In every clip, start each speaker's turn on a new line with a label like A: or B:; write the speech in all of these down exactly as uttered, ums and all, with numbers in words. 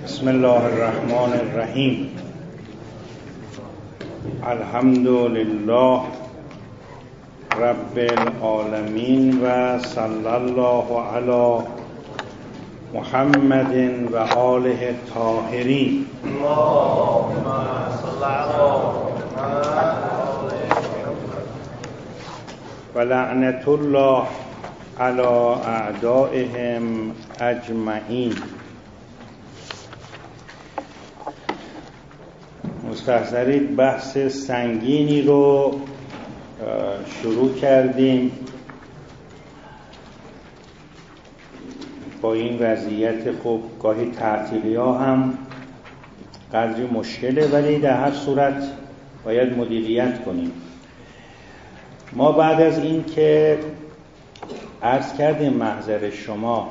A: بسم الله الرحمن الرحیم. الحمد لله رب العالمین و صلی الله علی محمد و آله الطاهرین.
B: اللهم صل علی محمد
A: و لعنت الله علی اعدائهم اجمعین. مستحضرید، بحث سنگینی رو شروع کردیم با این وضعیت. خب گاهی تعطیلی ها هم قدری مشکله، ولی در هر صورت باید مدیریت کنیم. ما بعد از این که عرض کردیم محضر شما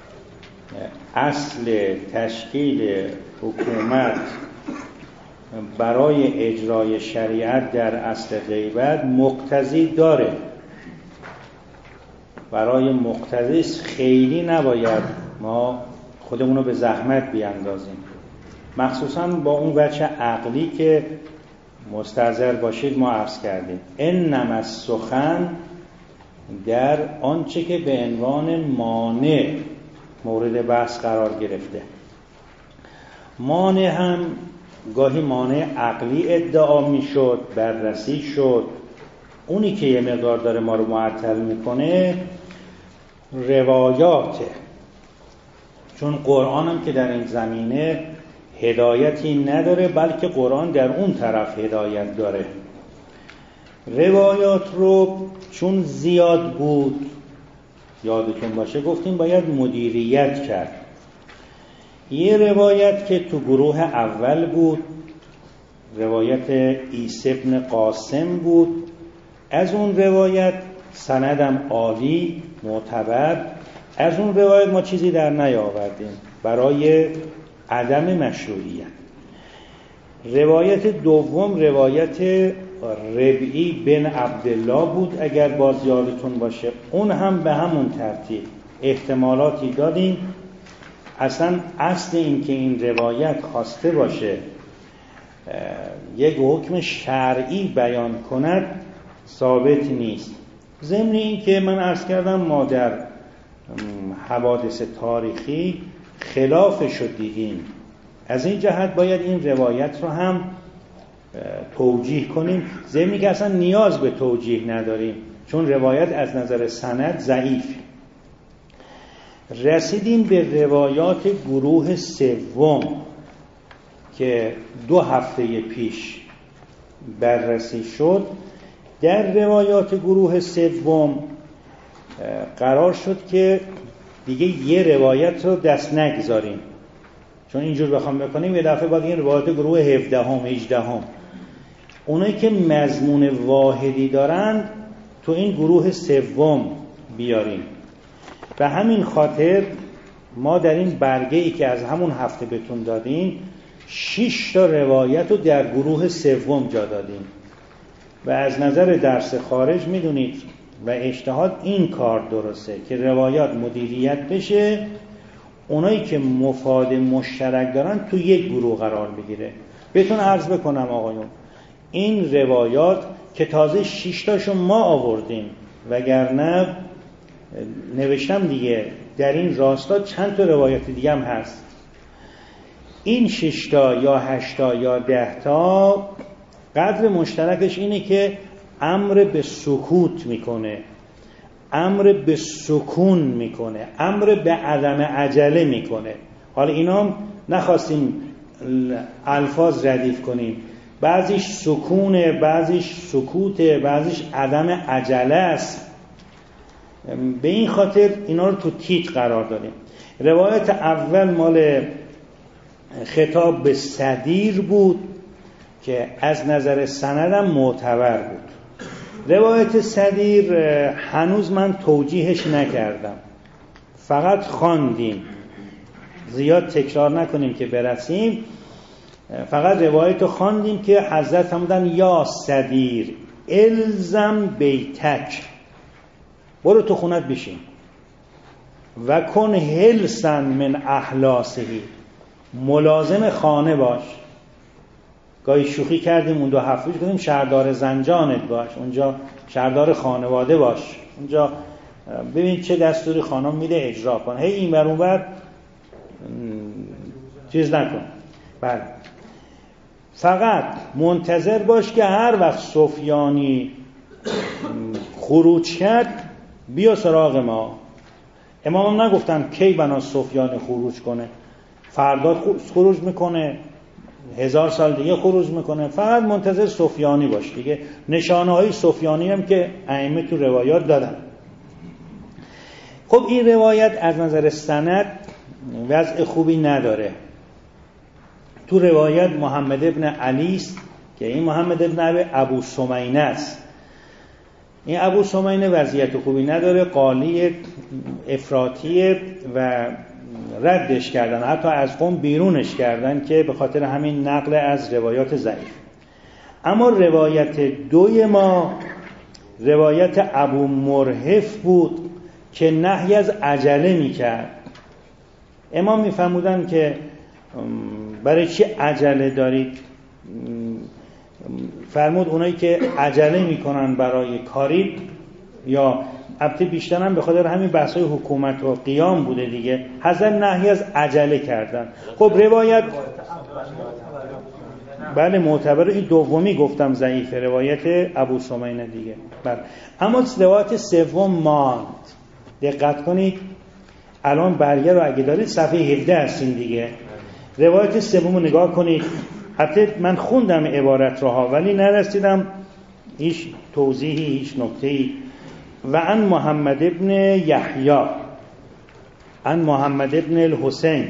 A: اصل تشکیل حکومت برای اجرای شریعت در اصل غیبت مقتضی داره. برای مقتضی خیلی نباید ما خودمونو به زحمت بیاندازیم، مخصوصا با اون وجه عقلی که مستحضر باشید. ما عرض کردیم انما السخن در آنچه که به عنوان مانع مورد بحث قرار گرفته. مانع هم گاهی مانع عقلی ادعا میشد، بررسی شد. اونی که یه مقدار داره ما رو معطل میکنه روایاته، چون قرآن هم که در این زمینه هدایتی نداره، بلکه قرآن در اون طرف هدایت داره. روایات رو چون زیاد بود، یادتون باشه گفتیم باید مدیریت کرد. یه روایت که تو گروه اول بود، روایت عیسی بن قاسم بود. از اون روایت سندم عالی معتبر، از اون روایت ما چیزی در نیاوردیم برای عدم مشروعیت. روایت دوم روایت ربعی بن عبدالله بود اگر باز یادتون باشه. اون هم به همون ترتیب احتمالاتی دادیم. اصلا اصل این که این روایت خواسته باشه یک حکم شرعی بیان کند ثابت نیست. ضمن این که من عرض کردم ما در حوادث تاریخی خلافش رو دیدیم. از این جهت باید این روایت رو هم توجیه کنیم، ضمن که اصلا نیاز به توجیه نداریم چون روایت از نظر سند ضعیف. رسیدیم به روایات گروه سوم که دو هفته پیش بررسی شد. در روایات گروه سوم قرار شد که دیگه یه روایت رو دست نگذاریم، چون اینجور بخوام بکنیم یه دفعه باید این روایات گروه هفده هم هجده هم اونایی که مضمون واحدی دارند تو این گروه سوم بیاریم. به همین خاطر ما در این برگه ای که از همون هفته بهتون دادیم شش تا روایت رو در گروه سوم جا دادیم و از نظر درس خارج میدونید و اجتهاد این کار درسته که روایات مدیریت بشه، اونایی که مفاد مشترک دارن تو یک گروه قرار بگیره. بهتون عرض بکنم آقایون، این روایات که تازه شش تاشو ما آوردیم، وگرنه نوشتم دیگه در این راستا چند تا روایت دیگه هم هست. این شش تا یا هشت تا یا ده تا قدر مشترکش اینه که امر به سکوت میکنه، امر به سکون میکنه، امر به عدم عجله میکنه. حالا اینا هم نخواستیم الفاظ ردیف کنیم، بعضیش سکونه، بعضیش سکوته، بعضیش عدم عجله است. به این خاطر اینا رو تو تیتر قرار دادیم. روایت اول مال خطاب به صدیر بود که از نظر سندم معتبر بود. روایت صدیر هنوز من توجیهش نکردم، فقط خواندیم، زیاد تکرار نکنیم که برسیم. فقط روایت رو خواندیم که حضرت فرمودن یا صدیر الزم بیتک، برو تو خونت بشین و کن هلسن من احلاسهی، ملازم خانه باش. گاهی شوخی کردیم اون دو هفته گفتیم شهردار زنجانت باش، اونجا شهردار خانواده باش، اونجا ببین چه دستوری خانم میده اجرا کن، هی این بر اون بر چیز نکن. بله، فقط منتظر باش که هر وقت سفیانی خروج کرد بیا سراغ ما. امام نگفتن کی بنا سفیانی خروج کنه، فردا خروج میکنه، هزار سال دیگه خروج میکنه، فقط منتظر سفیانی باش دیگه. نشانه های سفیانی هم که ائمه تو روایات دادن. خب این روایت از نظر سند وضع خوبی نداره. تو روایت محمد ابن علی است که این محمد ابن ابو سمینه است. این ابو سمینه وضعیت خوبی نداره، قالی افراطیه و ردش کردن، حتی از قوم بیرونش کردن که به خاطر همین نقل از روایات ضعیف. اما روایت دوی ما روایت ابو مرهف بود که نهی از عجله میکرد. امام میفرمودن که برای چی عجله دارید؟ فرمود اونایی که عجله میکنن برای کاری، یا البته بیشتر هم به خاطر همین بحث‌های حکومت و قیام بوده دیگه، حضرت نهی از عجله کردن. خب روایت بله معتبر، این دومی گفتم ضعیفه، روایت ابو سمینه دیگه. بله، اما روایت سوم ماند. دقت کنید الان برگه رو اگه دارید صفحه هفده هستین دیگه. روایت سوم رو نگاه کنید. حتی من خوندم عبارت رو ها ولی نرسیدم هیچ توضیحی، هیچ نکته‌ای. و عن محمد ابن یحیی عن محمد ابن الحسین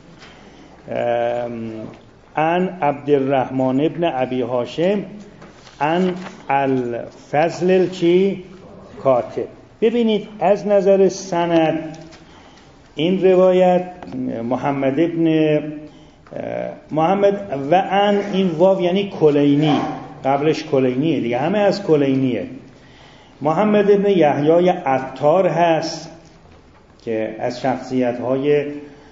A: عن عبدالرحمن ابن ابی هاشم عن الفضل چی کاتب. ببینید از نظر سند این روایت محمد ابن محمد و عن این واو یعنی کلینی، قبلش کلینیه دیگه، همه از کلینیه. محمد ابن یحیی عطار هست که از شخصیت‌های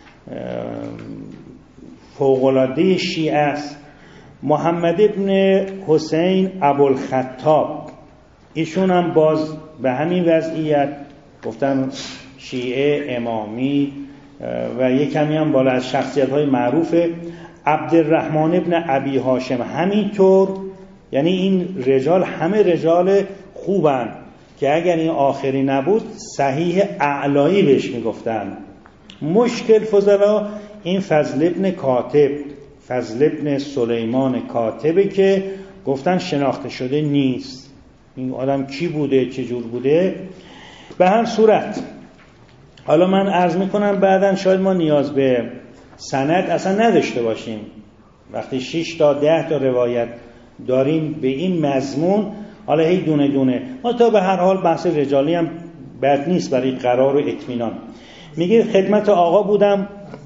A: فوق‌العاده شیعه است. محمد ابن حسین ابوالخطاب، ایشون هم باز به همین وضعیت گفتن شیعه امامی و یک کمی هم بالا از شخصیت‌های معروفه. عبدالرحمن ابن ابی هاشم همینطور. یعنی این رجال همه رجال خوبن که اگر این آخری نبود صحیح اعلایی بهش میگفتن. مشکل فضلا این فضل ابن کاتب، فضل ابن سلیمان کاتبه که گفتن شناخته شده نیست. این آدم کی بوده، چجور بوده؟ به هر صورت حالا من عرض میکنم بعداً شاید ما نیاز به سند اصلا نداشته باشیم. وقتی شش تا ده تا روایت داریم به این مضمون، حالا هی دونه دونه ما تا به هر حال بحث رجالی هم بد نیست برای قرار و اطمینان. میگه خدمت آقا بودم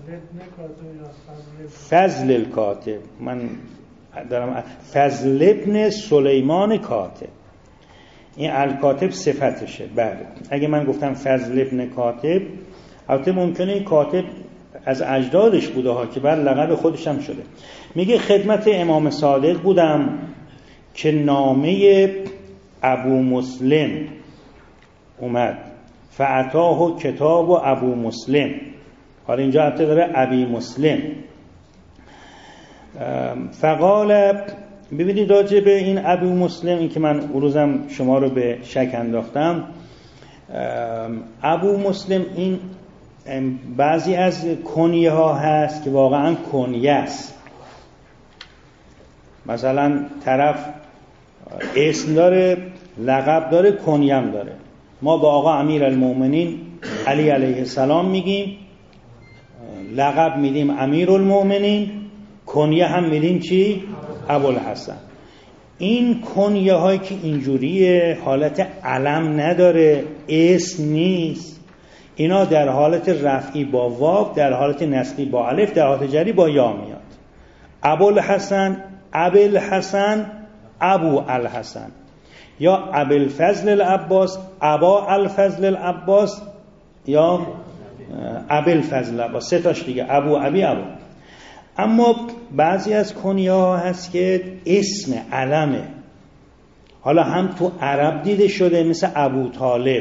A: فضل الکاتب، من دارم فضل ابن سلیمان کاتب، این الکاتب صفتشه. بله اگه من گفتم فضل ابن کاتب، البته ممکنه این کاتب از اجدادش بوده ها که بر لقب خودش هم شده. میگه خدمت امام صادق بودم که نامه ابو مسلم اومد، فعطاه کتاب و ابو مسلم. حالا اینجا البته داره ابی مسلم. فقال، ببینید راجع به این ابو مسلم، این که من اون روزم شما رو به شک انداختم، ابو مسلم این بعضی از کنیه ها هست که واقعا کنیه است. مثلا طرف اسم داره، لقب داره، کنیه هم داره. ما با آقا امیر المومنین علی علیه السلام میگیم، لقب میدیم امیر المومنین، کنیه هم میدیم چی؟ ابوالحسن. این کنیه هایی که اینجوریه، حالت علم نداره، اسم نیست، اینا در حالت رفعی با واو، در حالت نسبی با الف، در حالت جری با یا میاد. ابوالحسن، ابوالحسن، ابو الحسن، یا ابوالفضل العباس، ابا الفضل العباس، یا ابوالفضل العباس، سه تاش دیگه، ابو ابی ابو. اما بعضی از کنیه ها هست که اسم علمه، حالا هم تو عرب دیده شده مثل ابو طالب،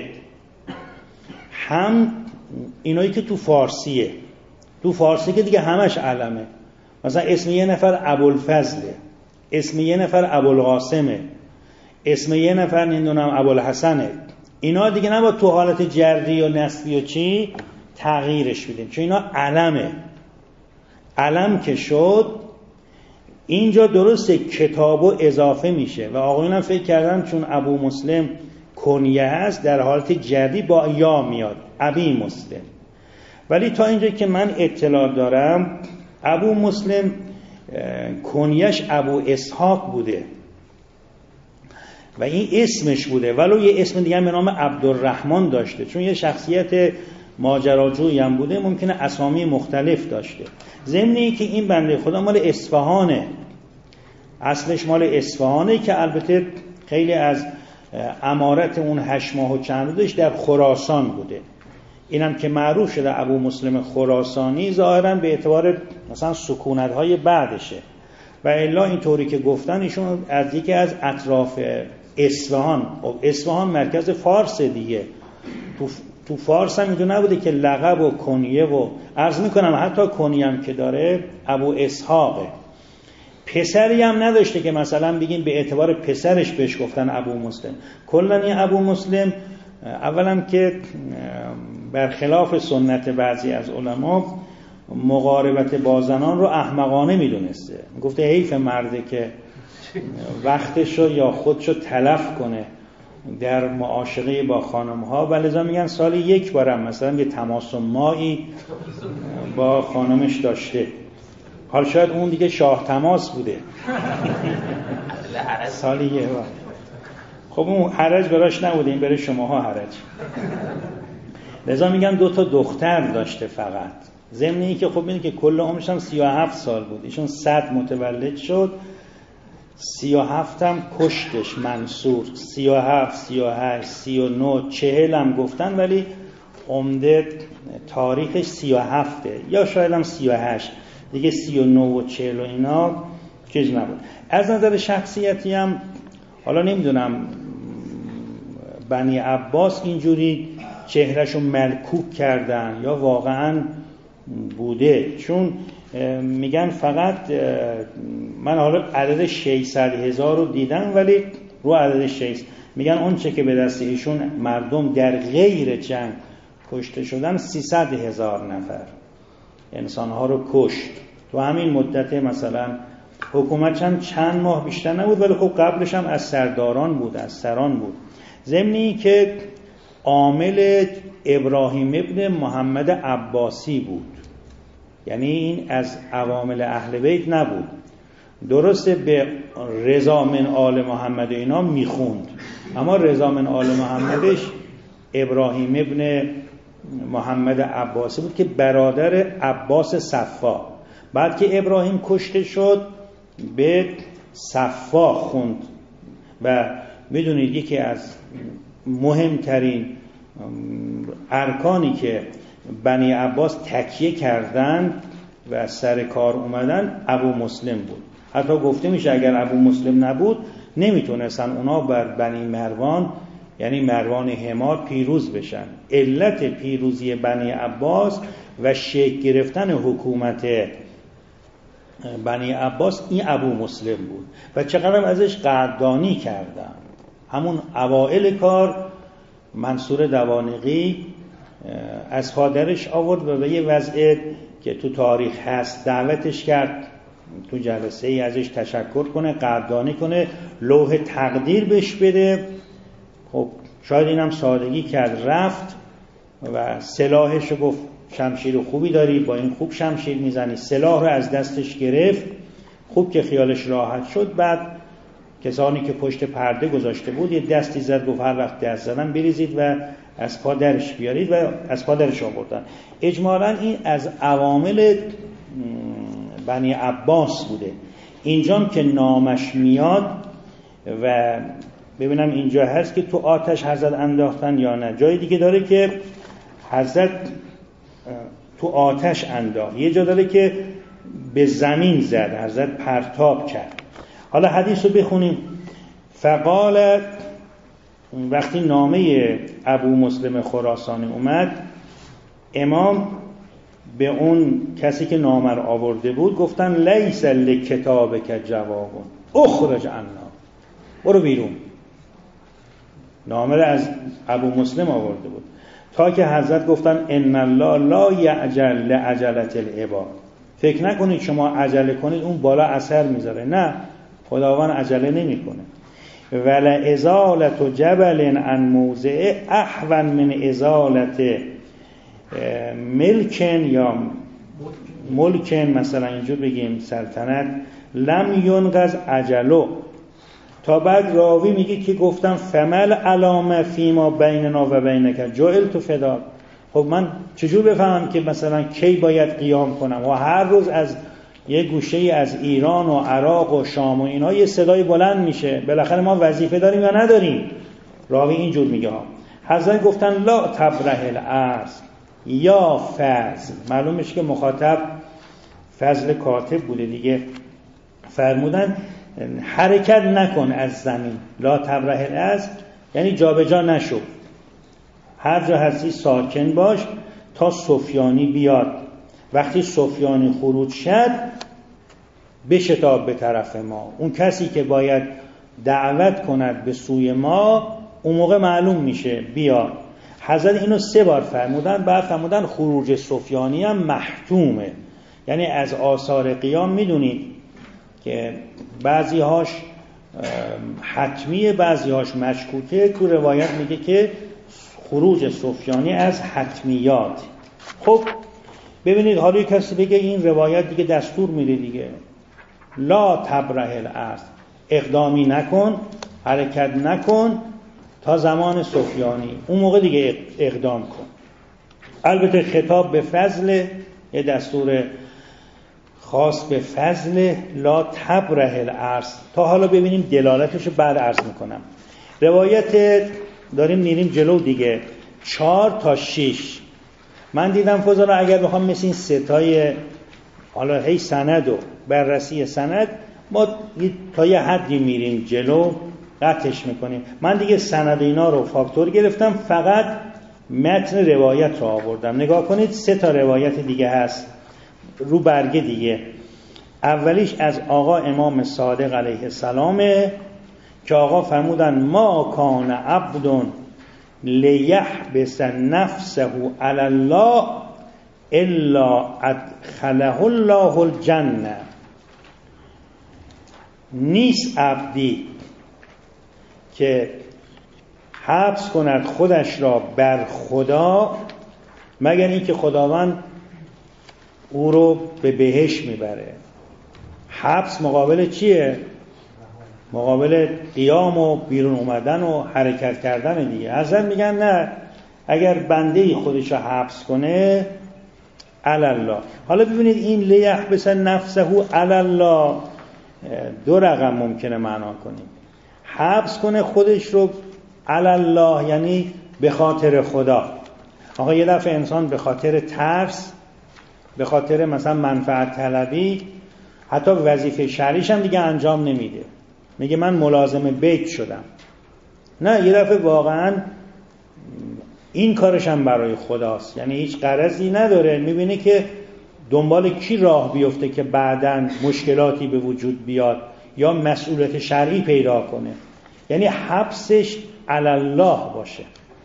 A: هم اینایی که تو فارسیه. تو فارسی که دیگه همش علمه، مثلا اسم یه نفر ابوالفضله، اسم یه نفر ابوالقاسمه، اسم یه نفر نمیدونم ابوالحسنه. اینا دیگه نباید تو حالت جری و نسبی و چی تغییرش بدیم، چون اینا علمه. علم که شد اینجا درسته کتابو اضافه میشه و آقایون هم فکر کردن چون ابو مسلم کنیه هست در حالت جری با یا میاد ابی مسلم، ولی تا اینجا که من اطلاع دارم ابو مسلم کنیش ابو اسحاق بوده و این اسمش بوده، ولو یه اسم دیگه به نام عبدالرحمن داشته، چون یه شخصیت ماجراجویی هم بوده، ممکنه اسامی مختلف داشته. ضمنی که این بنده خدا مال اصفهانه، اصلش مال اصفهانه که البته خیلی از امارت اون هشت ماه و چند روزش در خراسان بوده. اینم که معروف شده ابو مسلم خراسانی ظاهرا به اعتبار مثلا سکونت‌های بعدشه و الا اینطوری که گفتن ایشون از یکی از اطراف اصفهان، اصفهان مرکز فارس دیگه، تو تو فارس هم اینجا نبوده که لقب و کنیه و عرض میکنم حتی کنیه هم که داره ابو اسحاقه. پسری هم نداشته که مثلا بگیم به اعتبار پسرش بهش گفتن ابو مسلم. کلا این ابو مسلم اولا که برخلاف سنت بعضی از علما مقاربت با زنان رو احمقانه میدونسته، گفته حیف مرده که وقتشو یا خودشو تلف کنه در معاشقه با خانم ها، ولذا میگن سالی یک بارم مثلا یه تماس مایی با خانمش داشته. حال شاید اون دیگه شاه تماس بوده سالی یه بار. خب اون حرج براش نبوده، این برای شماها حرج. لذا میگن دو تا دختر داشته فقط، ضمن این که خب اینه که کل عمرش هم سی و هفت سال بود. ایشون صد متولد شد، سی و هفت هم کشتش منصور، سی و هفت، سی و هشت، سی و نه، چهل هم گفتن ولی عمده تاریخش سی و هفته یا شاید هم سی و هشت دیگه، سی و نه و چهل و اینا چیز نبود. از نظر شخصیتی هم حالا نمیدونم بنی عباس اینجوری چهرهشو ملکوک کردن یا واقعا بوده، چون میگن فقط من حالا عدد ششصد هزار رو دیدم ولی رو عدد ششصد میگن اون چه که به دست ایشون مردم در غیر جنگ کشته شدن سیصد هزار نفر انسانها رو کشت تو همین مدت. مثلا حکومت هم چند ماه بیشتر نبود ولی خب قبلش هم از سرداران بود، از سران بود. ضمنی که عامل ابراهیم ابن محمد عباسی بود، یعنی این از عوامل اهل بیت نبود. درسته به رضا من آل محمد اینا میخوند، اما رضا من آل محمدش ابراهیم ابن محمد عباسی بود که برادر عباس صفا. بعد که ابراهیم کشته شد به صفا خوند و میدونید یکی از مهمترین ارکانی که بنی عباس تکیه کردن و سر کار اومدن ابو مسلم بود. حتی گفته میشه اگر ابو مسلم نبود نمیتونستن اونا بر بنی مروان یعنی مروان حمار پیروز بشن. علت پیروزی بنی عباس و شکل گرفتن حکومت بنی عباس این ابو مسلم بود و چقدر ازش قدردانی کردن. همون اوائل کار منصور دوانقی از پادرش آورد و به یه وضع که تو تاریخ هست دعوتش کرد تو جلسه ای ازش تشکر کنه، قدردانی کنه، لوح تقدیر بهش بده. خب شاید اینم سادگی کرد، رفت و سلاحش رو گفت شمشیر خوبی داری، با این خوب شمشیر میزنی. سلاح رو از دستش گرفت، خوب که خیالش راحت شد. بعد کسانی که پشت پرده گذاشته بود یه دستی زد، گفت هر وقت دست زدن بریزید و از پا درش بیارید و از پا درش آوردن. اجمالاً این از عوامل بنی عباس بوده. اینجام که نامش میاد و ببینم اینجا هست که تو آتش حضرت انداختن یا نه. جای دیگه داره که حضرت تو آتش انداخت، یه جا داره که به زمین زد، حضرت پرتاب کرد. حالا حدیث رو بخونیم. فقال، وقتی نامه ابو مسلم خراسانی اومد، امام به اون کسی که نامه رو آورده بود گفتن لیس لکتابک جواب اخرج عنا، برو بیرون. نامه رو از ابو مسلم آورده بود تا که حضرت گفتن ان الله لا یعجل لعجلة العباد، فکر نکنید شما عجله کنید اون بالا اثر میذاره، نه، خداوند عجله نمیکنه. ولا ازالة جبل عن موضع احون من ازالة ملکن یا ملکن، مثلا اینجور بگیم سلطنت، لم ینقض عجلو. تا بعد راوی میگه که گفتم فمل علامه فیما بیننا و بینک جعلت فداک. خب من چجور بفهمم که مثلا کی باید قیام کنم؟ و هر روز از یه گوشه از ایران و عراق و شام و اینا یه صدای بلند میشه، بالاخره ما وظیفه داریم یا نداریم؟ راوی اینجور میگه ها. حضرت گفتن لا تبرح الارض یا فضل، معلوم میشه که مخاطب فضل کاتب بوده دیگه. فرمودن حرکت نکن از زمین، لا تبرح الارض یعنی جابجا نشو، هر جا هستی ساکن باش تا سفیانی بیاد. وقتی سفیانی خروج شد بشتاب به طرف ما، اون کسی که باید دعوت کند به سوی ما اون موقع معلوم میشه بیاد. حضرت اینو سه بار فرمودن. بعد فرمودن خروج سفیانی هم محتومه، یعنی از آثار قیام میدونید که بعضی هاش حتمیه بعضی هاش مشکوکه. تو روایت میگه که خروج سفیانی از حتمیات. خب ببینید حالا کسی بگه این روایت دیگه دستور میده دیگه، لا تبرح الارض، اقدامی نکن، حرکت نکن تا زمان سفیانی، اون موقع دیگه اقدام کن. البته خطاب به فضل، یه دستور خاص به فضل، لا تبرح الارض. تا حالا ببینیم دلالتشو بعد عرض میکنم. روایت داریم میریم جلو دیگه، چهار تا شش. من دیدم فضلا اگر بخوام مثل این ستای حالا هی سند و بررسی سند، ما تا یه حدی میریم جلو قطعش میکنیم. من دیگه سند اینا رو فاکتور گرفتم، فقط متن روایت رو آوردم. نگاه کنید سه تا روایت دیگه هست رو برگه دیگه. اولیش از آقا امام صادق علیه السلامه که آقا فرمودن ما کان عبد لیحبس نفسه علی الله الا ادخله الله الجنه. نیست عبدی که حبس کند خودش را بر خدا مگر اینکه خداوند او رو به بهشت میبره. حبس مقابل چیه؟ مقابل قیام و بیرون اومدن و حرکت کردن دیگه. حضرت میگن نه، اگر بنده خودش رو حبس کنه علی الله. حالا ببینید این لیحبس نفسه علی الله دو رقم ممکنه معنا کنیم. حبس کنه خودش رو علی الله یعنی به خاطر خدا. آقا یه دفعه انسان به خاطر ترس، به خاطر مثلا منفعت طلبی، حتی وظیفه شرعیش هم دیگه انجام نمیده، میگه من ملازم بیت شدم. نه، یه دفعه واقعا این کارش هم برای خداست، یعنی هیچ غرضی نداره، میبینه که دنبال کی راه بیفته که بعداً مشکلاتی به وجود بیاد یا مسئولیت شرعی پیدا کنه. یعنی حبسش علی الله باشه.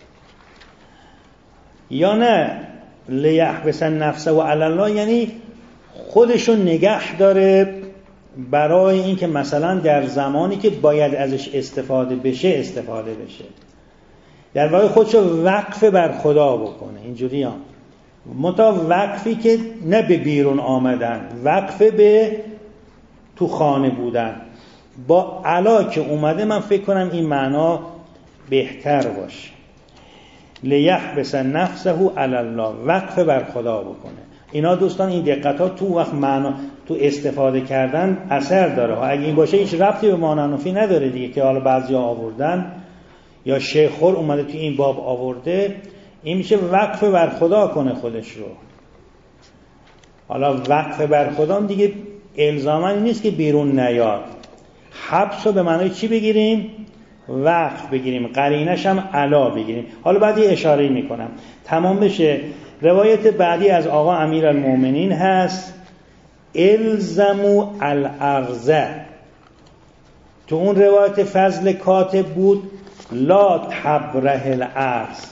A: یا نه لیحبس نفسه و علی الله یعنی خودشو نگه داره برای اینکه مثلا در زمانی که باید ازش استفاده بشه استفاده بشه، در واقع خودشو وقف بر خدا بکنه. اینجوری هم متا وقفی که نه به بیرون آمدن، وقف به تو خانه بودن. با علا که اومده من فکر کنم این معنا بهتر باشه. لیحبس نفسه علی الله، وقف بر خدا بکنه. اینا دوستان این دقت ها تو وقت معنا تو استفاده کردن اثر داره. اگه این باشه هیچ ربطی به مانعنفی نداره دیگه که حالا بعضیا آوردن یا شیخ خور اومده تو این باب آورده. این میشه وقف بر خدا کنه خودش رو. حالا وقف بر خودم دیگه الزاما نیست که بیرون نیاد. حبس رو به معنای چی بگیریم؟ وقف بگیریم، قرینش هم علا بگیریم. حالا بعد یه اشاره میکنم تمام بشه. روایت بعدی از آقا امیرالمومنین هست الزمو الارض. تو اون روایت فضل کاتب بود لا تبره الارض،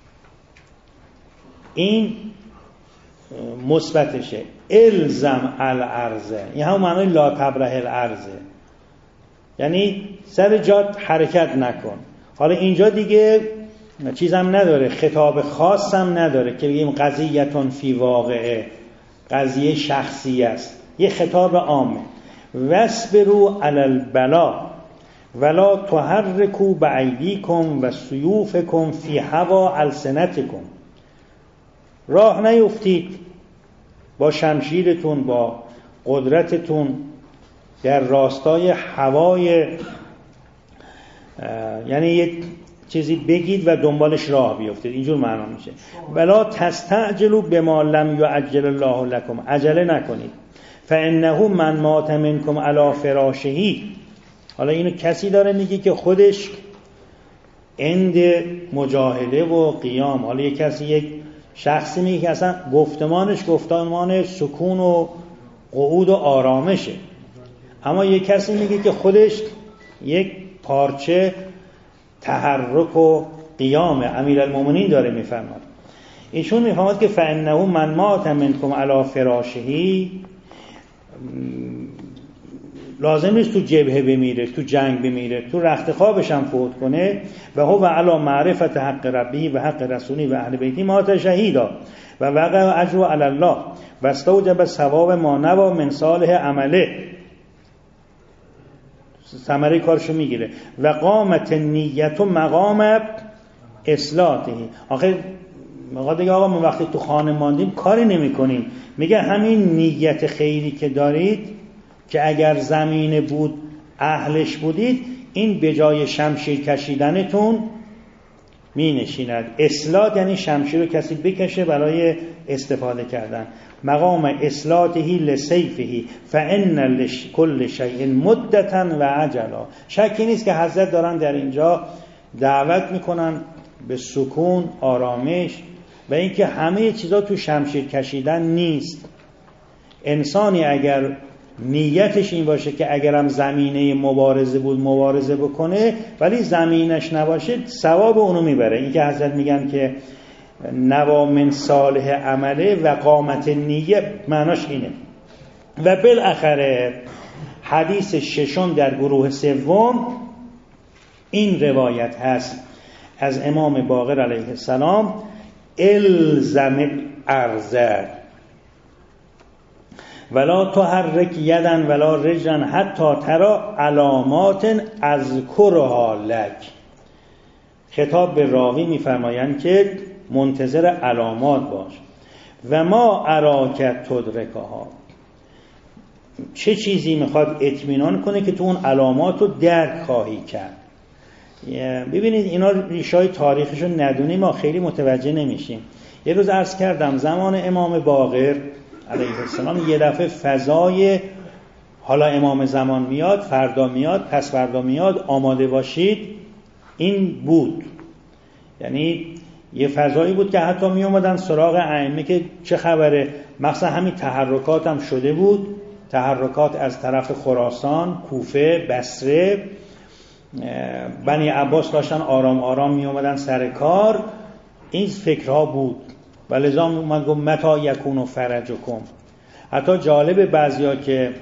A: این مثبتشه. الزم الارض این همون معنای لا تبره الارض، یعنی سر جات حرکت نکن. حالا اینجا دیگه چیزم نداره، خطاب خاصم نداره که بگیم قضیتون فی واقعه، قضیه شخصی است، یه خطاب عامه. واسبروا علی البلا ولا تحرکوا بایدیکم و سیوفکم فی هوا السنتکم. راه نیفتید با شمشیرتون، با قدرتتون در راستای هوای، یعنی یک چیزی بگید و دنبالش راه بیفتید، اینجور معنا میشه. ولا تستعجلوا بما لم یعجل الله لكم، عجله نکنید. فانه من مات منکم علی فراشه. حالا اینو کسی داره میگه که خودش اند مجاهده و قیام. حالا یک کسی، یک شخصی میگه که اصلا گفتمانش گفتمان سکون و قعود و آرامشه، اما یک کسی میگه که خودش یک پارچه تحرک و قیام. امیرالمومنین داره میفرماد، ایشون میفرماد که فانه من مات منکم علی فراشه، لازم نیست تو جبهه بمیره، تو جنگ بمیره، تو رخت خوابش هم فوت کنه. و هو علی معرفت حق ربی و حق رسولی و اهل بیتی مات شهیدا و وقع اجر علی الله و استوجب ثواب ما نوا من صالح عمله، ثمره کارشو میگیره. و قامت نیت و مقام اصلاحه. آخه میگه دیگه آقا ما وقتی تو خانه ماندیم کاری نمی کنیم، میگه همین نیت خیری که دارید که اگر زمین بود اهلش بودید، این به جای شمشیر کشیدنتون می نشیند. اصلاح یعنی شمشیر رو کسی بکشه برای استفاده کردن. مقام اصلاحی لسیفهی فان لکل شیء مدتا و عجلا. شکی نیست که حضرت دارن در اینجا دعوت میکنن به سکون، آرامش و اینکه همه چیزا تو شمشیر کشیدن نیست. انسانی اگر نیتش این باشه که اگرم زمینه مبارزه بود مبارزه بکنه، ولی زمینش نباشه، ثواب اونو میبره. این که حضرت میگن که نوا من صالح عمله و قامت نیه، معناش اینه. و بالاخره حدیث ششم در گروه سوم این روایت هست از امام باقر علیه السلام الزم الارض ولا تحرک یدن ولا رجلن حتی ترا علامات اذکرها لک. خطاب به راوی میفرمایند که منتظر علامات باش. و ما اراکت تدرکها، چه چیزی میخواد اطمینان کنه که تو اون علامات رو درک خواهی کرد. ببینید اینا ریشای تاریخشو ندونیم ما خیلی متوجه نمیشیم. یه روز عرض کردم زمان امام باقر علیه السلام یه دفعه فضای حالا امام زمان میاد، فردا میاد، پس فردا میاد، آماده باشید، این بود. یعنی یه فضایی بود که حتی می اومدن سراغ ائمه که چه خبره. مثلا همین تحرکات هم شده بود، تحرکات از طرف خراسان، کوفه، بصره. بنی عباس داشتن آرام آرام می اومدن سر کار. این فکرها بود و لذا اومد گفت متا یکون فرجکم. حتی جالب بعضیا که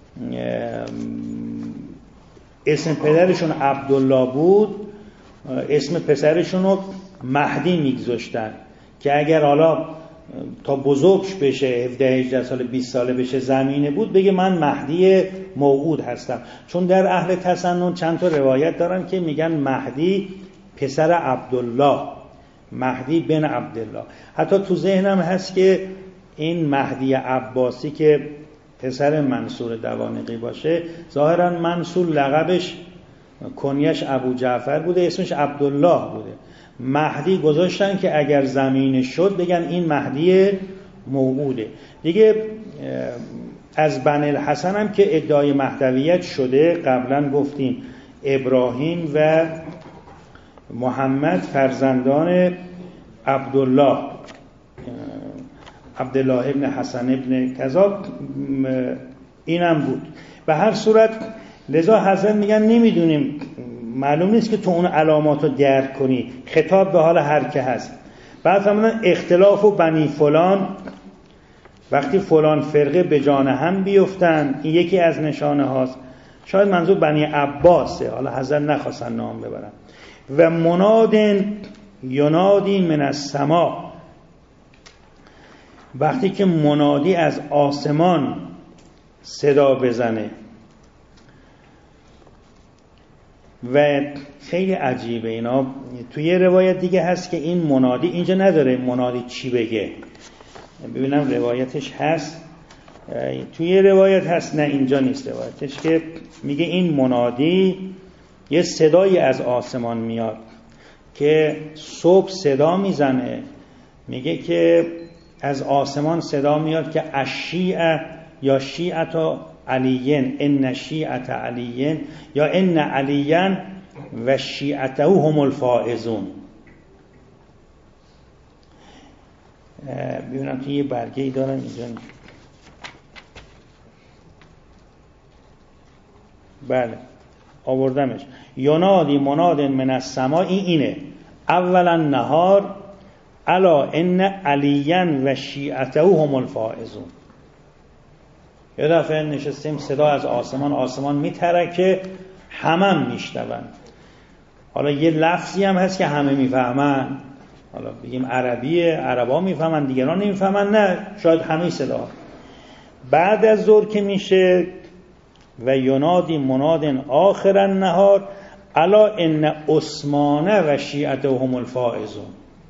A: اسم پدرشون عبدالله بود، اسم پسرشون رو مهدی میگذاشتن که اگر حالا تا بزرگش بشه هفده هجده سال بیست ساله بشه زمینه بود، بگه من مهدی موعود هستم. چون در اهل تسنن چند تا روایت دارن که میگن مهدی پسر عبدالله، مهدی بن عبدالله. حتی تو ذهنم هست که این مهدی عباسی که پسر منصور دوانقی باشه، ظاهرا منصور لقبش کنیش ابو جعفر بوده، اسمش عبدالله بوده. مهدی گذاشتن که اگر زمین شد بگن این مهدی موعوده. دیگه از بنی الحسن هم که ادعای مهدویت شده، قبلا گفتیم ابراهیم و محمد فرزندان عبدالله عبدالله ابن حسن ابن کذا اینم بود. به هر صورت لذا حضرت میگن نمیدونیم، معلوم نیست که تو اون علامات رو درک کنی، خطاب به حال هر که هست. بعد فرمودن اختلاف و بنی فلان، وقتی فلان فرقه به جان هم بیفتن، این یکی از نشانه هاست. شاید منظور بنی عباسه، حالا حضرت نخواستن نام ببرن. و منادن ینادی من السما، وقتی که منادی از آسمان صدا بزنه. و خیلی عجیبه اینا. توی یه روایت دیگه هست که این منادی اینجا نداره منادی چی بگه، ببینم روایتش هست. توی یه روایت هست، نه اینجا نیست روایتش، که میگه این منادی یه صدایی از آسمان میاد که صبح صدا میزنه، میگه که از آسمان صدا میاد که الشیعه یا شیعت علیین، ان شیعت علیین یا ان علیین و شیعته هم الفائزون. ببینم که یه برگه ای دارم اینجا. بله آوردمش. ینادی مناد من السما، این اینه اولا نهار الا ان علیین و شیعته هم الفائزون. یه دفعه نشستیم صدا از آسمان، آسمان میترکه، همه هم میشنون. حالا یه لفظی هم هست که همه میفهمن، حالا بگیم عربیه، عربا میفهمن دیگران نمیفهمن، نه شاید همه صدا. بعد از ظهر که میشه و ینادی مناد آخر النهار الا ان عثمان و شیعته هم الفائزون،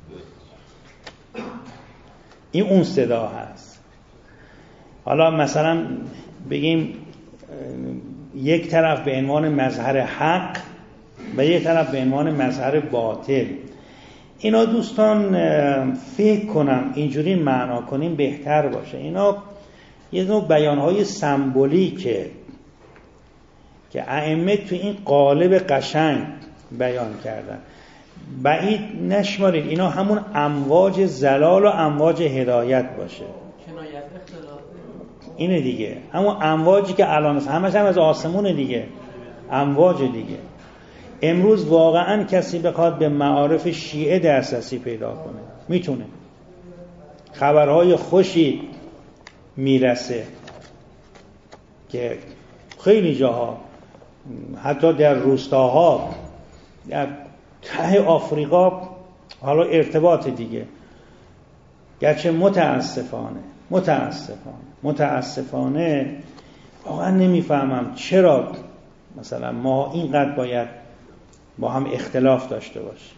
A: این اون صدا هست. حالا مثلا بگیم یک طرف به عنوان مظهر حق و یک طرف به عنوان مظهر باطل. اینا دوستان فکر کنم اینجوری معنا کنیم بهتر باشه. اینا یه نوع بیانهای سمبولیکه که ائمه تو این قالب قشنگ بیان کردن. بعید نشمارید اینا همون امواج زلال و امواج هدایت باشه.
B: کنایت اختلاف
A: اینه دیگه، همون امواجی که الان هست، همش هم از آسمون دیگه، امواج دیگه. امروز واقعا کسی بخواد به معارف شیعه دسترسی پیدا کنه میتونه، خبرهای خوشی میرسه که خیلی جاها، حتی در روستاها، در ته آفریقا، حالا ارتباط دیگه، گرچه متاسفانه متاسفانه متاسفانه واقعا نمیفهمم چرا مثلا ما اینقدر باید با هم اختلاف داشته باشیم.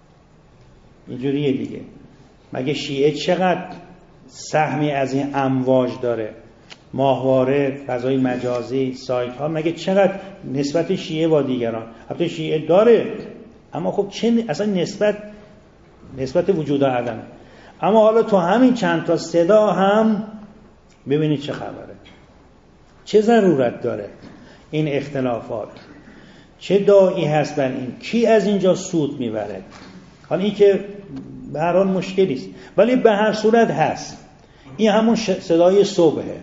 A: اینجوریه دیگه. مگه شیعه چقدر سهمی از این امواج داره؟ ماهواره، فضای مجازی، سایت ها، مگه چقدر نسبت شیعه با دیگران؟ البته شیعه داره، اما خب چه اصلا نسبت نسبت وجود عدم. اما حالا تو همین چند تا صدا هم ببینید چه خبره، چه ضرورت داره این اختلافات، چه داعی هست بر این، کی از اینجا سود میبره. حالا این که به هر حال مشکلی است، ولی به هر صورت هست. این همون صدای صبحه.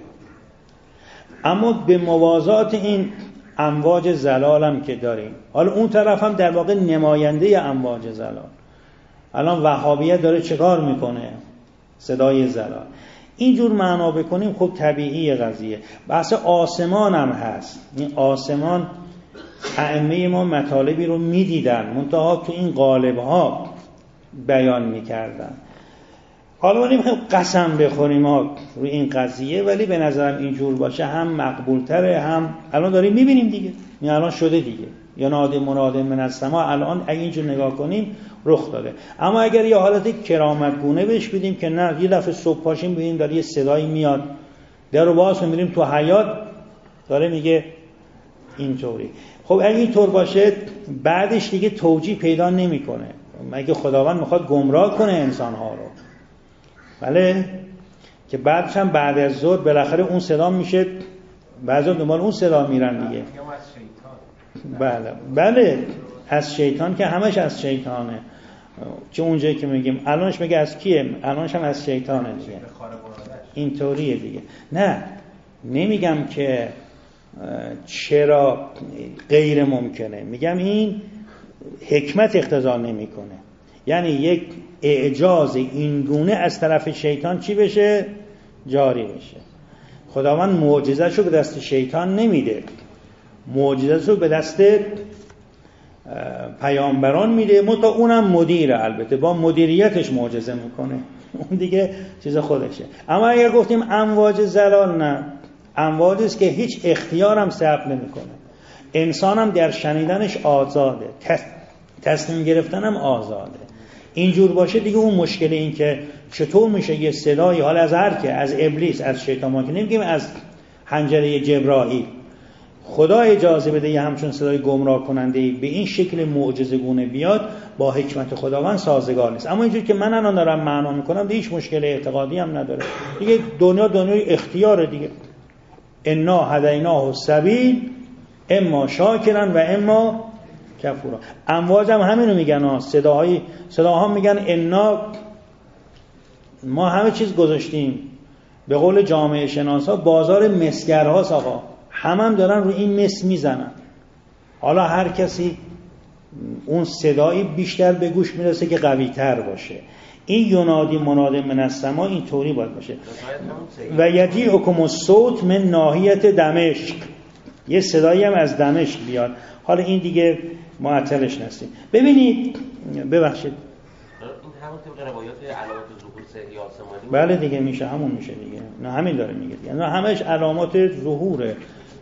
A: اما به موازات این امواج زلال هم که داریم، حالا اون طرف هم در واقع نماینده امواج زلال. الان وهابیت داره چیکار میکنه؟ صدای زلال. اینجور معنا بکنیم خب طبیعی قضیه. بحث آسمان هم هست. این آسمان ائمه ما مطالبی رو میدیدن، منتها تو این قالب ها بیان میکردن. حالا ما نمیخوایم قسم بخوریم ها روی این قضیه، ولی به نظرم اینجور باشه هم مقبول تره، هم الان داریم میبینیم دیگه، این الان شده دیگه. یا نادم منادم من السما، الان اگه اینجور نگاه کنیم رخ داده. اما اگر یه حالت کرامتگونه بهش بدیم که نه، یه دفعه صبح پاشیم ببینیم داره یه صدایی میاد، در رو باز می‌بینیم تو حیاط داره میگه اینطوری. خب اگه اینطور باشه بعدش دیگه توجیه پیدا نمیکنه. مگه خداوند میخواد گمراه کنه انسان‌ها رو؟ بله. که بعدش هم بعد از ظهر بالاخره اون صدا میشه، بعضا دنبال اون صدا میرن دیگه. بله بله از شیطان که همش از شیطانه، چه اونجایی که میگیم الانش میگه از کیه، الانش هم از شیطانه دیگه، اینطوریه دیگه. نه نمیگم که چرا غیر ممکنه، میگم این حکمت اقتضا نمیکنه، یعنی یک اعجاز اینگونه از طرف شیطان چی بشه؟ جاری بشه. خداوند معجزه‌شو به دست شیطان نمیده، معجزه‌شو به دست پیامبران میده، متا اونم مدیره، البته با مدیریتش معجزه میکنه، اون دیگه چیز خودشه. اما اگر گفتیم امواج زلال، نه، امواجی است که هیچ اختیارم صرف نمیکنه، انسانم در شنیدنش آزاده، تصمیم گرفتنم آزاده. اینجور باشه دیگه اون مشکل این که چطور میشه یه صدایی، حالا از هر که، از ابلیس، از شیطان، ما که نمیگیم از حنجره جبرائیل، خدا اجازه بده یه همچون صدای گمراه کننده به این شکل معجزه گونه بیاد، با حکمت خداوند سازگار نیست. اما اینجور که من الان دارم معنا میکنم دیگه هیچ مشکل اعتقادی هم نداره دیگه، دنیا دنیای اختیاره دیگه. انا هدیناه السبیل اما شاکرا و اما کفورا. امواج هم همینو میگن ها، صداهای صداها میگن انا، ما همه چیز گذاشتیم، به قول جامعه شناسا بازار مسگرهاست آقا، همه هم دارن رو این مس میزنن. حالا هر کسی اون صدایی بیشتر به گوش میرسه که قوی تر باشه. این ینادی مناد من السما این طوری باید باشه. و یجیءکم الصوت من ناحیت دمشق، یه صدایی هم از دمشق بیاد. حالا این دیگه معطلش نستیم. ببینید ببخشید
C: این همون طبق روایات علامات ظهور سحری آسمانی،
A: بله دیگه میشه، همون میشه دیگه، نه همین داره میگه دیگه، نه همش علامات ظهوره.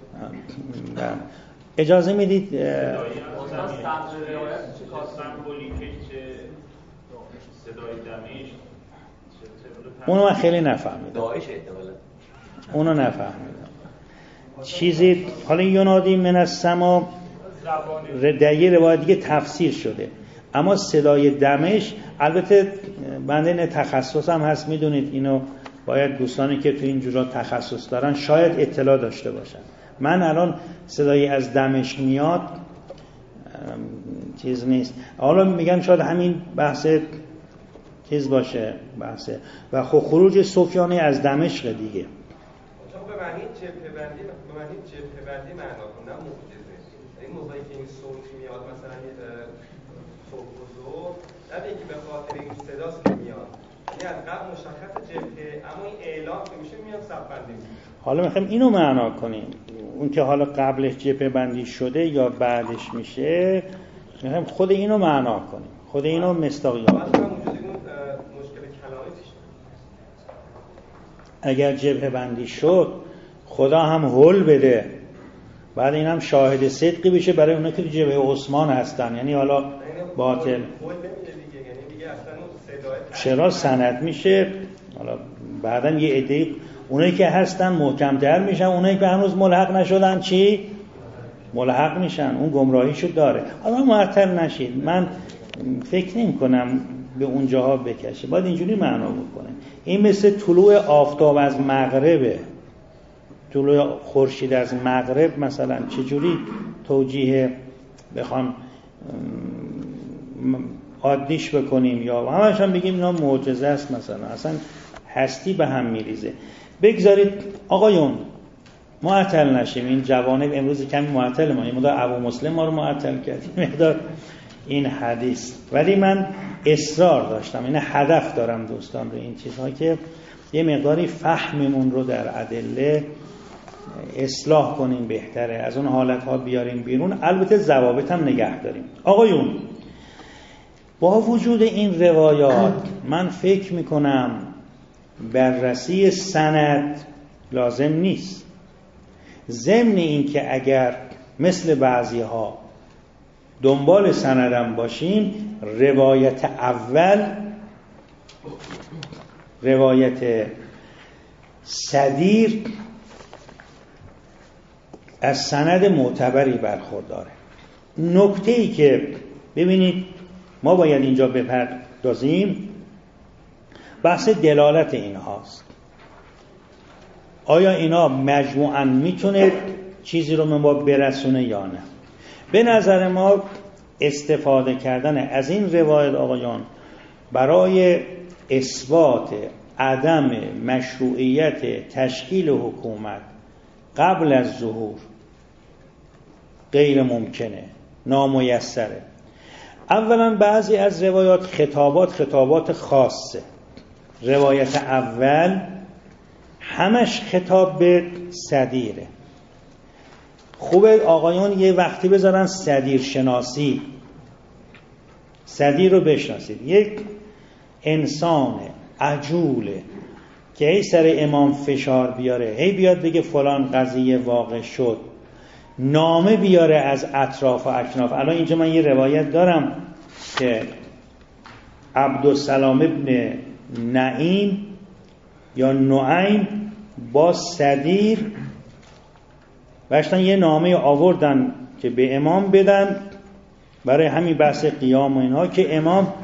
A: اجازه میدید
B: استاد صدر روایت چه سمبولیکه چه صدای دمشق،
A: اونو من خیلی نفهمیدم،
C: داعش احتمالاً
A: اونو نفهمیدم چیزی. حالا ینادی من السما در یه روایت دیگه تفسیر شده، اما صدای دمشق، البته بنده نه تخصص هم هست، میدونید اینو باید دوستانی که تو این جورا تخصص دارن شاید اطلاع داشته باشن. من الان صدایی از دمشق میاد چیز نیست، حالا میگم شاید همین بحث چیز باشه بحث و خب خروج سفیانی از دمشق دیگه.
D: به معنی جبهه بندی، به معنی جبهه بندی معنا کنم معجزه. این موقعی که این صوتی میاد مثلا صبح و ظهر، نه اینکه به خاطر این صداست که میاد، یعنی از قبل مشخص جبهه، اما این اعلام که میشه میاد صف بندی. حالا
A: میخوایم اینو معنا کنیم، اون که حالا قبلش جبهه بندی شده یا بعدش میشه، میخوایم خود اینو معنا کنیم، خود اینو مصداقیات کنیم. اگر جبهه بندی شد خدا هم هول بده، بعد این هم شاهد صدقی بشه برای اونا که جبهه عثمان هستن، یعنی حالا باطل چرا سند میشه. حالا بعدا یه عده اونایی که هستن محکم‌تر میشن، اونایی که هنوز ملحق نشدن چی؟ ملحق میشن، اون گمراهیشو داره. حالا معطل نشید، من فکر نمی کنم به اون جاها بکشه، باید اینجوری معنا بکنه. این مثل طلوع آفتاب از مغربه، طلوع خورشید از مغرب مثلا چجوری توجیه بخوام عادیش بکنیم یا همش هم بگیم اینا معجزه است مثلا، اصلا هستی به هم میریزه. بگذارید آقایون معطل نشیم، این جوانب امروز کمی معطل ما، این مقدار ابو مسلم ما رو معطل کرد، این مقدار این حدیث. ولی من اصرار داشتم، این هدف دارم دوستان رو این چیزها که یه مقداری فهممون رو در ادله اصلاح کنیم، بهتره از اون حالتها بیاریم بیرون، البته ضوابط هم نگه داریم. آقایون با وجود این روایات من فکر میکنم بررسی سند لازم نیست، ضمن این که اگر مثل بعضی ها دنبال سندم باشیم، روایت اول روایت صدیر از سند معتبری برخورداره. نکته‌ای که ببینید ما باید اینجا بپردازیم بحث دلالت این هاست. آیا اینا مجموعاً میتونه چیزی رو به ما برسونه یا نه؟ به نظر ما استفاده کردن از این روایت آقایان برای اثبات عدم مشروعیت تشکیل حکومت قبل از ظهور غیر ممکنه، نامیسره. اولا بعضی از روایات خطابات خطابات خاصه. روایت اول همش خطاب به صدیره. خوبه آقایان یه وقتی بذارن صدیر شناسی، صدیر رو بشناسید. یک انسان عجوله که هی سر امام فشار بیاره، هی بیاد بگه فلان قضیه واقع شد، نامه بیاره از اطراف و اکناف. الان اینجا من یه روایت دارم که عبدالسلام ابن نعیم یا نعیم با صدیر باشتن یه نامه آوردن که به امام بدن برای همین بحث قیام و اینها، که امام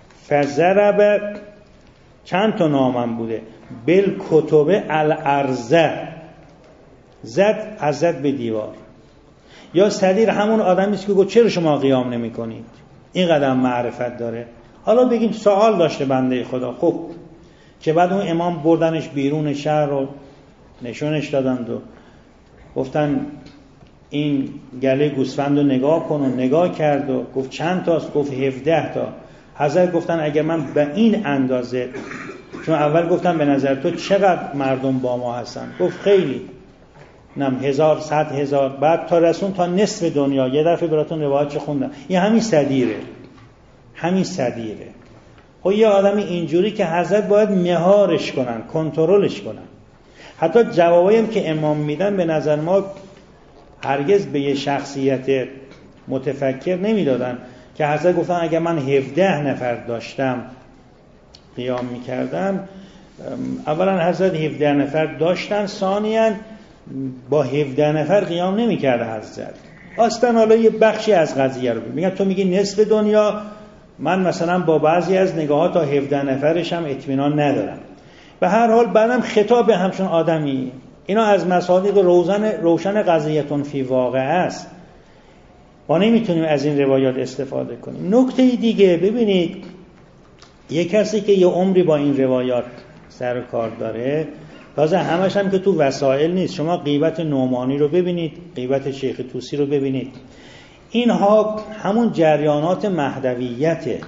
A: فضرب چند تا نامم بوده بل کتب الارزه، زد حضرت به دیوار. یا صدیر همون آدمی است که گفت چرا شما قیام نمی کنید؟ این قدم معرفت داره. حالا بگیم سوال داشته بنده خدا، خب که بعد اون امام بردنش بیرون شهر رو نشونش دادند و گفتن این گله گوسفند رو نگاه کن و نگاه کرد و گفت چند تاست؟ گفت هفده تا. حضرت گفتن اگر من به این اندازه، چون اول گفتم به نظر تو چقدر مردم با ما هستن؟ گفت خیلی، نم هزار صد هزار. بعد تا رسون تا نصف دنیا. یه دفعه براتون روایت چه خوندم، این همین صدیره، همین صدیره. خب یه آدمی اینجوری که حضرت باید مهارش کنن، کنترلش کنن. حتی جوابایی که امام میدن به نظر ما هرگز به یه شخصیت متفکر نمیدادن که حضرت گفتن اگر من هفده نفر داشتم قیام میکردم. اولا حضرت هفده نفر داشتن، ثانیاً با هفده نفر قیام نمیکرده حضرت. اصلا حالا یه بخشی از قضیه رو میگن، تو میگی نصف دنیا، من مثلا با بعضی از نگاهات تا هفده نفرش هم اطمینان ندارم. به هر حال بعدم خطاب به همچون آدمی، اینا از مصادیق روزن روشن قضیتون فی واقع است. ما نمیتونیم از این روایات استفاده کنیم. نکته دیگه ببینید، یک کسی که یه عمری با این روایات سر و کار داره، تازه همش هم که تو وسائل نیست. شما غیبت نعمانی رو ببینید، غیبت شیخ طوسی رو ببینید، اینها همون جریانات مهدویته.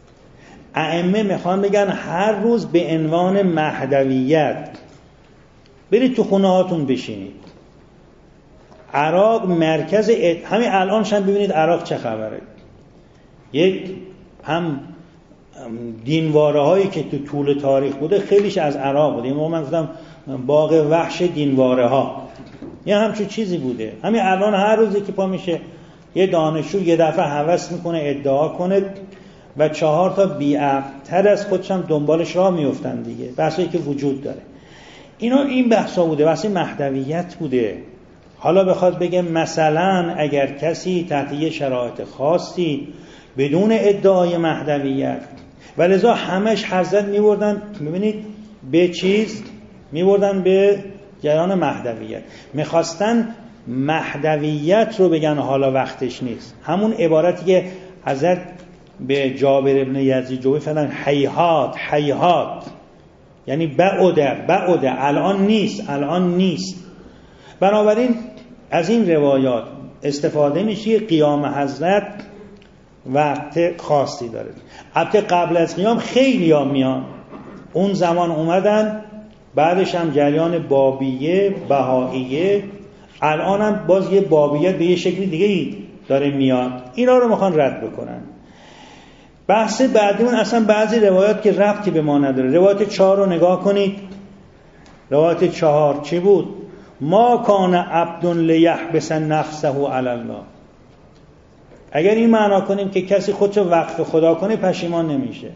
A: ائمه میخوان بگن هر روز به عنوان مهدویت برید تو خونه هاتون بشینید. عراق مرکز ات... همین الانش هم ببینید عراق چه خبره. یک هم دینواره هایی که تو طول تاریخ بوده خیلیش از عراق بوده. این موقع من گفتم باغ وحش دینواره ها، یه همچون چیزی بوده. همین الان هر روزی که پا میشه یه دانشجو یه دفعه هوس میکنه ادعا کنه و چهار تا بی‌عقل‌تر از خودش هم دنبالش راه میافتن دیگه. بحثایی که وجود داره اینا این بحثا بوده، بحث مهدویت بوده. حالا بخواد بگه مثلا اگر کسی تحت یه شرایط خاصی بدون ادعای مهدویت، ولذا همش حضرت میوردن ببینید به چیز میوردن به جریان مهدویت، میخواستن مهدویت رو بگن حالا وقتش نیست. همون عبارتی که حضرت به جابر ابن یزید جوی فرمودن هیهات هیهات، یعنی بعده بعده، الان نیست الان نیست. بنابراین از این روایات استفاده میشه. قیام حضرت وقت خاصی داره. البته قبل از قیام خیلی ها میان، اون زمان اومدن، بعدش هم جریان بابیه بهائیه، الان هم باز یه بابیت به یه شکل دیگه ای داره میاد. اینا رو میخوان رد بکنن. بحث بعدیمون اصلا بعضی روایات که ربطی به ما نداره. روایت چهار رو نگاه کنید. روایت چهار چی بود؟ ما کان عبد لیحبس نفسه علی الله. اگر این معنا کنیم که کسی خودشو وقف خدا کنه پشیمان نمیشه.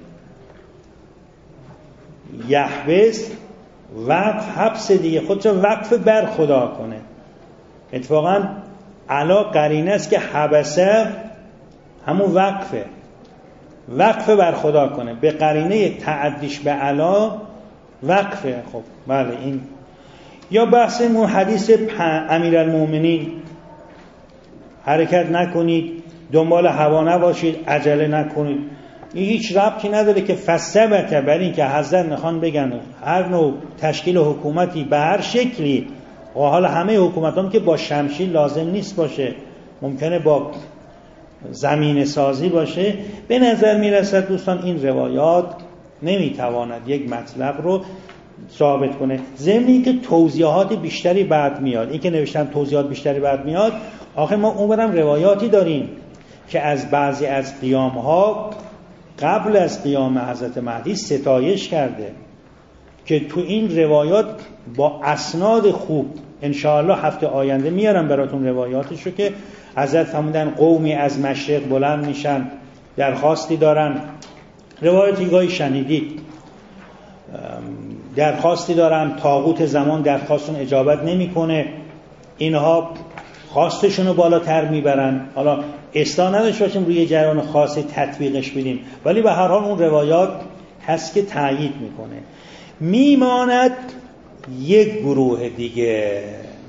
A: یحبس وقف حبس دیگه، خودشو وقف بر خدا کنه. اتفاقا علا قرینه است که حبسه همون وقفه، وقف بر خدا کنه، به قرینه تعدیش به علا وقفه. خب بله این یا بحث حدیث امیرالمومنین، حرکت نکنید، دنبال هوا نباشید، عجله نکنید. این هیچ ربطی نداره که فثبت، برای اینکه حضرت میخوان بگن هر نوع تشکیل حکومتی به هر شکلی، و حالا همه حکومت هم که با شمشیر لازم نیست باشه، ممکنه با زمین سازی باشه. به نظر میرسد دوستان این روایات نمیتواند یک مطلب رو ثابت کنه، ضمن اینکه توضیحات بیشتری بعد میاد. این که نوشتم توضیحات بیشتری بعد میاد، آخه ما اونورم روایاتی داریم که از بعضی از قیامها قبل از قیام حضرت مهدی ستایش کرده، که تو این روایات با اسناد خوب انشاءالله هفته آینده میارم براتون روایاتشو، که حضرت فرمودن قومی از مشرق بلند میشن، درخواستی دارن، روایتی گاهی شنیدید، درخواستی دارن، طاغوت زمان درخواستون اجابت نمیکنه، اینها خواستشون رو بالاتر میبرن. حالا اصلاح نداشته باشیم روی جریان خاصی تطبیقش بدیم، ولی به هر حال اون روایات هست که تأیید میکنه. میماند یک گروه دیگه.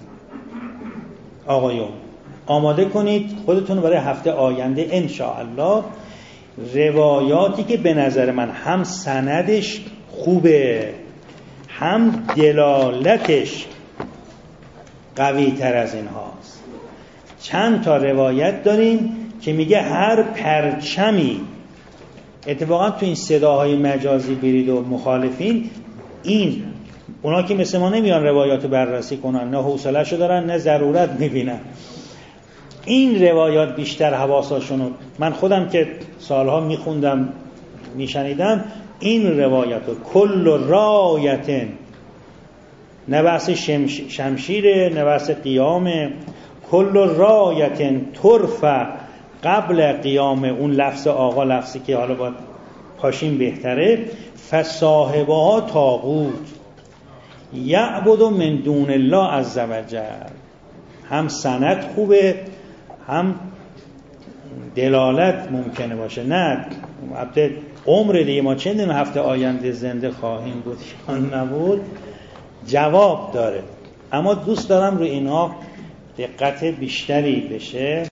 A: آقایون آماده کنید خودتون برای هفته آینده انشاءالله روایاتی که به نظر من هم سندش خوبه، هم دلالتش قوی تر از این هاست. چند تا روایت داریم که میگه هر پرچمی، اتفاقا تو این صداهای مجازی برید و مخالفین، این اونا که مثل ما نمیان روایاتو بررسی کنن، نه حوصله‌شو دارن نه ضرورت میبینن، این روایات بیشتر حواساشونو، من خودم که سالها میخوندم میشنیدم این روایاتو، کل رایتن، نه بحث شمشیره نه بحث قیامه، کل رایتن ترفع قبل قیام، اون لفظ آقا لفظی که حالا باید پاشین بهتره، فصاحبها طاغوت یعبد من دون الله عز وجل. هم سند خوبه، هم دلالت ممکنه باشه. نه البته عمر دیگه ما چند هفته آینده زنده خواهیم بود یا نبود جواب داره، اما دوست دارم روی اینها دقت بیشتری بشه.